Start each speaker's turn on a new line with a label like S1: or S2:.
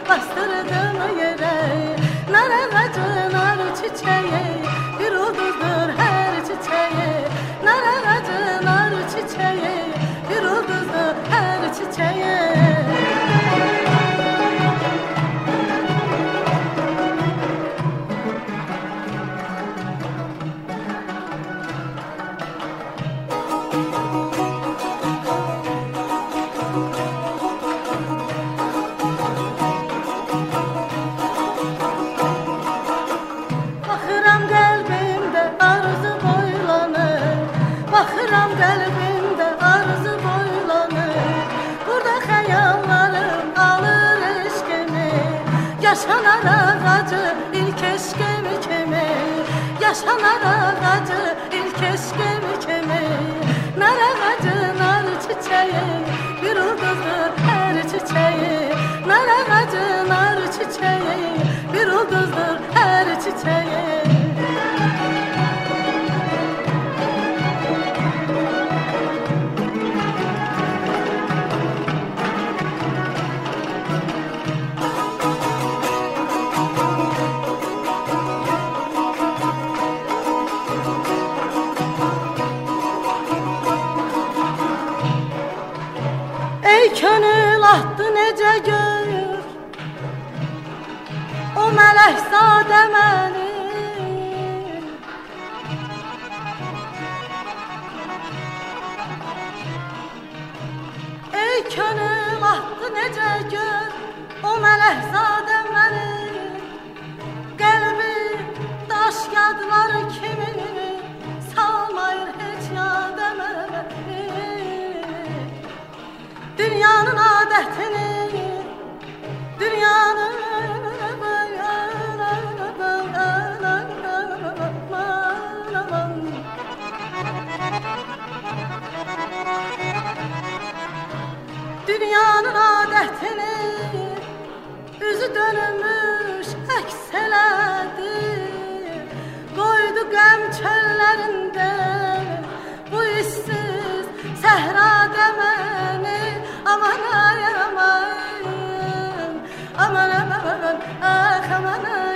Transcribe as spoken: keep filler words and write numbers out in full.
S1: bastırdım yere. Nar ağacı nar çiçeği, bir ulduzdur her çiçeği. Nar ağacı nar çiçeği, bir ulduzdur her çiçeği. Bakıram qəlbimdə arzu boylanır. Burada xəyallarım alır eşqimi. Yaşanar ağacı ilk eşqimi kimi. Yaşanar ağacı ilk eşqimi kimi. Nar ağacı nar çiçeği, bir ulduzdur hər çiçeği. Nar ağacı nar çiçeği, bir ulduzdur hər çiçeği. Ey könül atdı necə gör o mələkzadə məni. Ey könül atdı necə gör o mələkzadə məni. Qəlbi daş yadları kimi salmayır heç yadə məni. Dünyanın adətini, dünyanın dünyanın adətini üzü dönmüş əks elədi. Qoydu qəm çöllərində bu işsiz səhrada məni. Aman ay aman, aman aman, ah aman ay.